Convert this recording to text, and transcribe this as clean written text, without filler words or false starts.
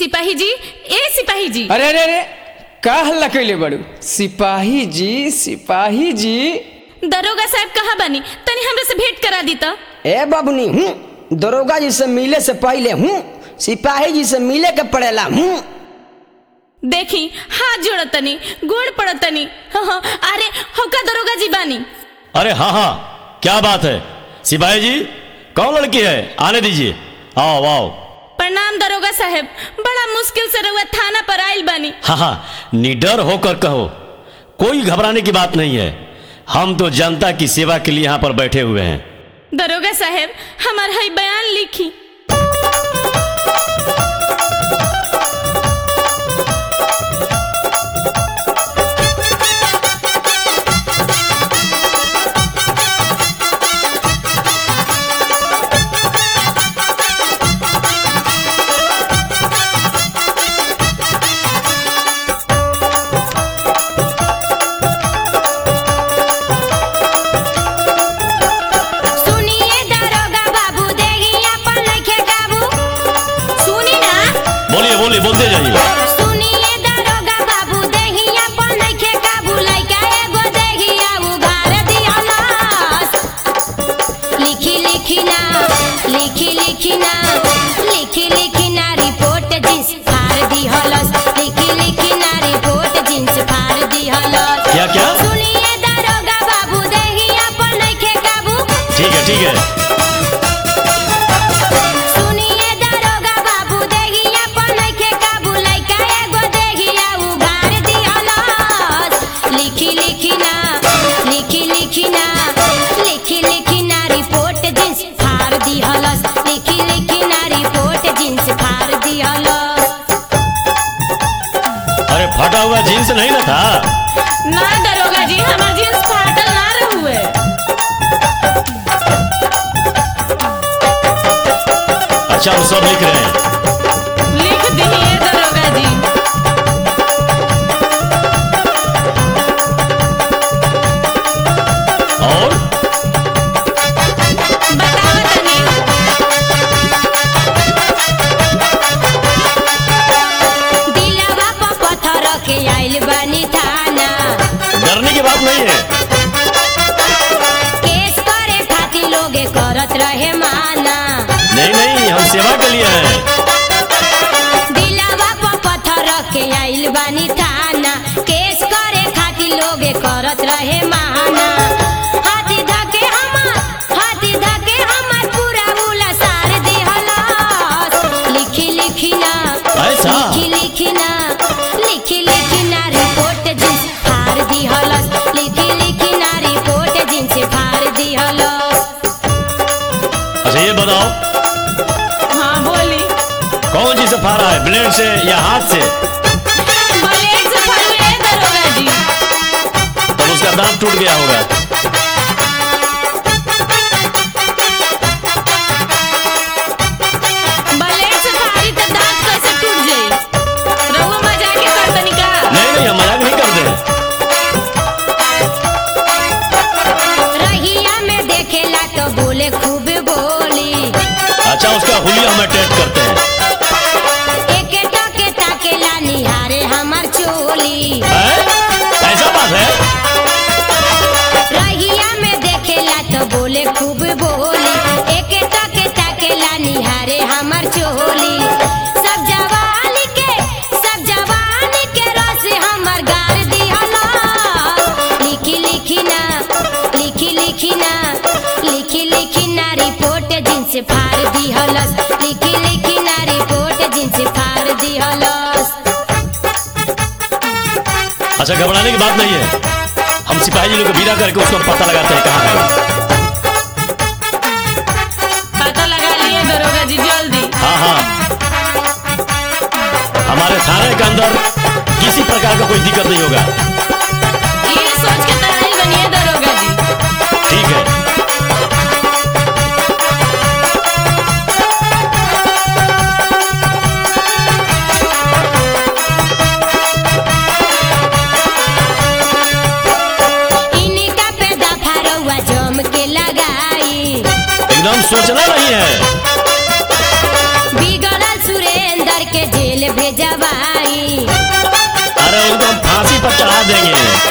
सिपाही जी, ए सिपाही जी। अरे अरे अरे का हल्ला कैले बड़ू? सिपाही जी सिपाही जी। दरोगा साहब कहाँ बानी? तनी हमरे से भेंट करा दी तो। ए बबनी हूँ दरोगा जी से मिले से पहले हूँ सिपाही जी से मिले के पड़ेला हूँ। देखी हाथ जोड़ तनी गोड़ पड़ तनी। अरे होका दरोगा जी बानी। अरे हाँ हाँ क्या बात है सिपाही जी, कौन लड़की है? आने दीजिए, आओ आओ। प्रणाम दरोगा साहब, बड़ा मुश्किल से रउआ थाना पर आइल बानी। हाँ हाँ निडर होकर कहो, कोई घबराने की बात नहीं है। हम तो जनता की सेवा के लिए यहाँ पर बैठे हुए हैं। दरोगा साहब हमारा है बयान लिखी। बोलते जाइए। सुनिए दरोगा बाबू देहिया पर नइखे काबू, लइका एगो देहिया उघार दियालास। लिखी लिखी ना रिपोर्ट जिन्स फाड़ दिहलस। लिखी ना रिपोर्ट जिन्स फाड़ दिहलस। क्या क्या? सुनिए दरोगा बाबू देहिया पर नइखे काबू। ठीक है ठीक है। अरे फटा हुआ जीन्स नहीं ना था? ना दरोगा जी, हमार जीन्स फाटल ना रहुए। अच्छा हम सब लिख रहे हैं। लिख दिए दरोगा जी। और बताओ तनी। दिलवा पर पत्थर के आइल बानी थाना। डरने की बात नहीं है। केस करे खातिर लोगे करत रहे माना। नहीं नहीं हम सेवा के लिए हैं। दिलवा पर पत्थर के आइल बानी थाना। केस करे खातिर लोगे करत रहे माना। हाथी धके हमार पूरा उला सार दिहलस। लिखी ना ऐसा? लिखी ना रिपोर्ट जिन्स फाड़ दिहलस। लिखी ना रिपोर्ट जिन्स फाड़ दिहलस। अच्छा ये बताओ हाँ बोली। कौन चीज से फाड़ा है, ब्लेड से या हाथ से? ब्लेड से फाड़े दरोगा जी। तब उसका दांत टूट गया होगा। ब्लेड से फाड़ी तो दांत कैसे टूट जाई? रउआ मजाक के करतनी का? नहीं नहीं हम मजाक नहीं करते। रहिया में देखेला तो बोले खूब बोली। अच्छा उसका हुलिया हम अटैच करते हैं। एके टके ताकेला निहारे हमार चोली। है? ऐसा बात है? रहिया में देखेला तो बोले खूब बोली। एके टके ताकेला निहारे हमार चोली। सब जवानी के रस हमार गार दिहलस। लिखी ना रिपोर्ट जिन्स फाड़ दिहलस। लिखी ना रिपोर्ट जिन्स फाड़ दिहलस। अच्छा घबराने की बात नहीं है। हम सिपाही जी लोग को विदा करके उसको पता लगाते हैं कहाँ है। पता लगा लिए दरोगा जी जल्दी। हाँ हाँ हमारे थाने के अंदर किसी प्रकार का कोई दिक्कत नहीं होगा। ये सोच के तैयारी बनिए दरोगा जी। ठीक है। इनका पे दफा रउआ जम के लगाई। एकदम सोचना नहीं है। बिगड़ल सुरेंद्र के जेल जाएंगे।